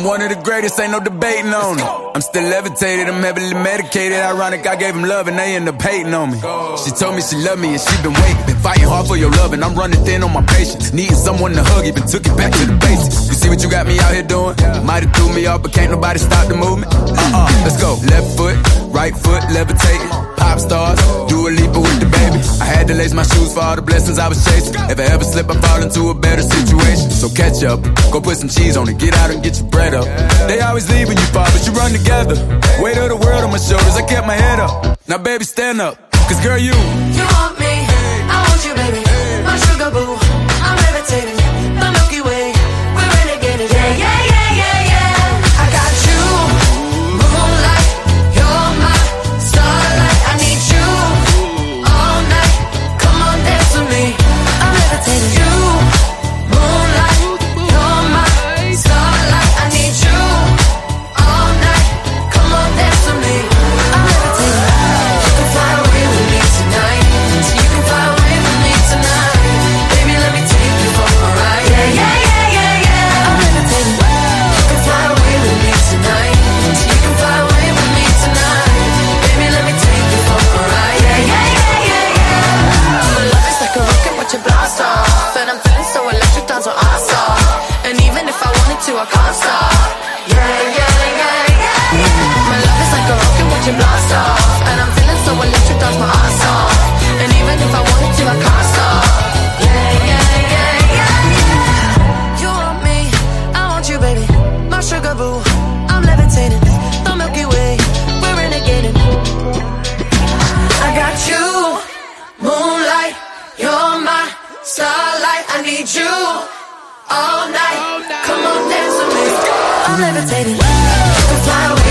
one of the greatest, ain't no debating on it. I'm still levitated, I'm heavily medicated. Ironic, I gave him love and they end up hating on me. She told me she loved me and she been waiting. Been fighting hard for your love and I'm running thin on my patience. Needing someone to hug, even took it back to the basics. You see what you got me out here doing? Might've threw me off, but can't nobody stop the movement. Let's go. Left foot, right foot, levitating. Pop stars, do a leap with the baby. I had to lace my shoes for all the blessings I was chasing. If I ever slip, I fall into a better situation. So catch up, go put some cheese on it, get out and get your bread up. They always leave when you fall, but you run together. Weight of the world on my shoulders, I kept my head up. Now baby, stand up, cause girl, you want me, I want you, baby. My sugar boo, I'm levitating. The Milky Way, we're renegading. Yeah, yeah, yeah, yeah, yeah. I got you, moonlight, you're my starlight. I need you all night. Come on, dance with me. I'm levitating. You, moonlight, you're my starlight. I need you all night. Come on, dance with me. I'm levitating. You can fly away with me tonight. So you can fly away with me tonight. Baby, let me take you for a ride. Yeah, yeah, yeah, yeah, yeah. I'm levitating. You can fly away with me tonight. So you can fly away with me tonight. Baby, let me take you for a ride. Yeah, yeah, yeah, yeah, yeah. My love is like a rocket, watch it blast off. And I'm feeling so electric, dance on our stop. And even if I wanted to, I can't stop. Yeah, yeah, yeah, yeah, yeah. My love is like a rocket, watch it blast off. And I'm feeling so electric, dance my ass off. And even if I wanted to, I can't stop. Yeah, yeah, yeah, yeah, yeah. You want me, I want you, baby. My sugar boo, I'm levitating. The Milky Way, we're renegading. I got you, moonlight, you're my starlight. I need you all night. Come on, dance with me. I'm levitating. You can fly away.